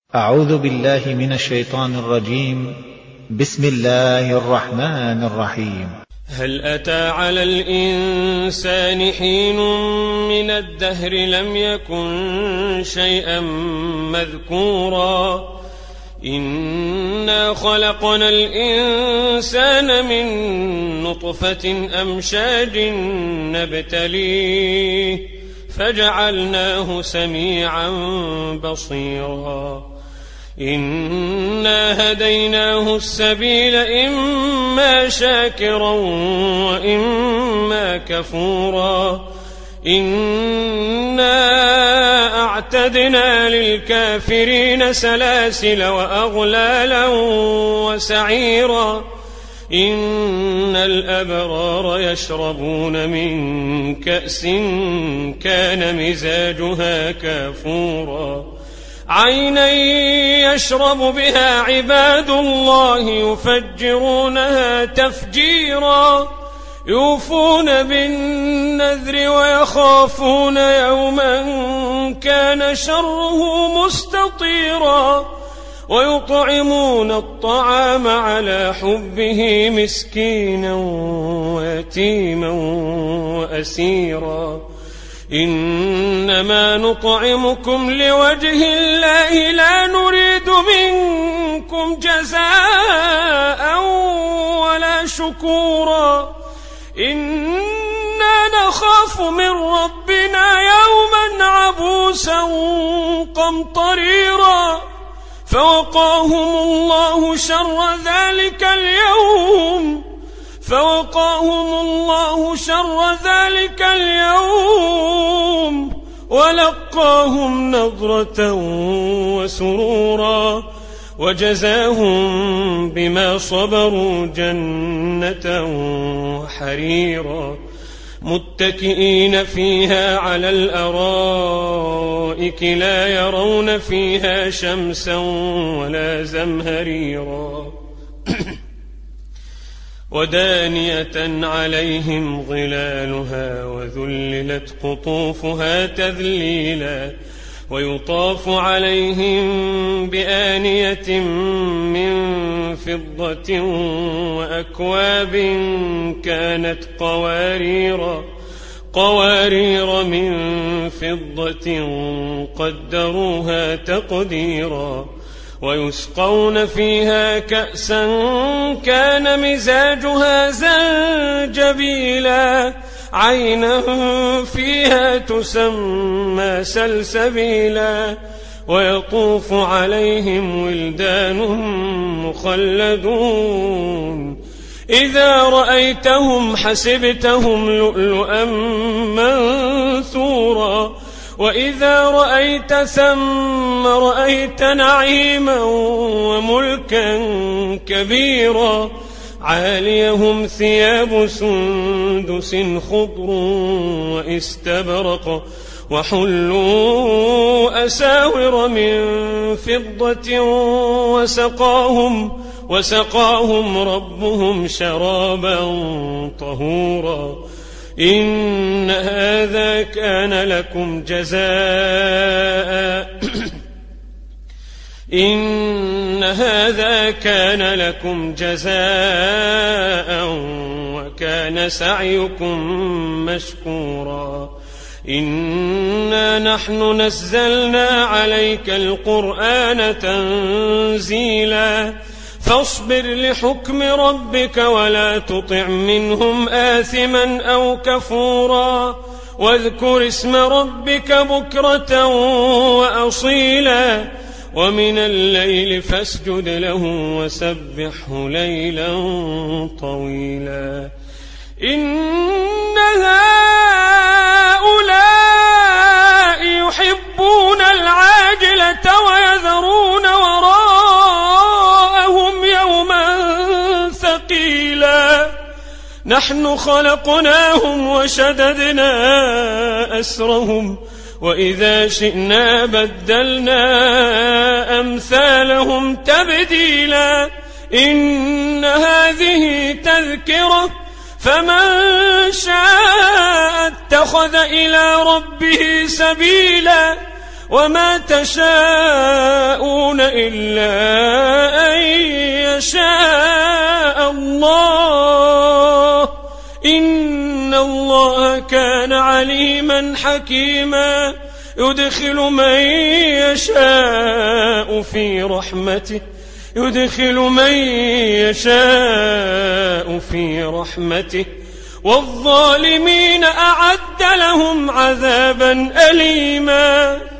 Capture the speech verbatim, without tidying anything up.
أعوذ بالله من الشيطان الرجيم. بسم الله الرحمن الرحيم. هل أتى على الإنسان حين من الدهر لم يكن شيئا مذكورا إنا خلقنا الإنسان من نطفة أمشاج نبتليه فجعلناه سميعا بصيرا إنا هديناه السبيل إما شاكرا وإما كفورا إنا أعتدنا للكافرين سلاسل وأغلالا وسعيرا إن الأبرار يشربون من كأس كان مزاجها كافورا عينا يشرب بها عباد الله يفجرونها تفجيرا يوفون بالنذر ويخافون يوما كان شره مستطيرا ويطعمون الطعام على حبه مسكينا ويتيما وأسيرا إنما نطعمكم لوجه الله لا نريد منكم جزاء ولا شكورا إنا نخاف من ربنا يوما عبوسا قمطريرا فوقاهم الله شر ذلك اليوم فوقاهم الله شر ذلك اليوم ولقاهم نضرة وسرورا وجزاهم بما صبروا جنة وحريرا متكئين فيها على الأرائك لا يرون فيها شمسا ولا زمهريرا ودانية عليهم ظلالها وذللت قطوفها تذليلا ويطاف عليهم بآنية من فضة وأكواب كانت قواريرا قوارير من فضة قدروها تقديرا ويسقون فيها كأسا كان مزاجها زنجبيلا عينا فيها تسمى سلسبيلا ويطوف عليهم ولدان مخلدون إذا رأيتهم حسبتهم لؤلؤا منثورا وإذا رأيت ثم رأيت نعيما وملكا كبيرا عاليهم ثياب سندس خضر واستبرق وحلوا أساور من فضة وسقاهم وسقاهم ربهم شرابا طهورا إن هذا كان لكم جزاء إن هذا كان لكم جزاء وكان سعيكم مشكورا إنا نحن نزلنا عليك القرآن تنزيلا فاصبر لحكم ربك ولا تطع منهم آثما أو كفورا واذكر اسم ربك بكرة وأصيلا ومن الليل فاسجد له وسبحه ليلا طويلا إن هؤلاء يحبون العاجلة ويذرون وراءهم يوما ثقيلا نحن خلقناهم وشددنا أسرهم وإذا شئنا بدلنا أمثالهم تبديلا إن هذه تذكرة فمن شاء اتخذ إلى ربه سبيلا وما تشاءون إلا أن يشاء الله إن الله كان عليما حكيما يدخل من يشاء في رحمته يدخل من يشاء في رحمته والظالمين أعد لهم عذابا أليما.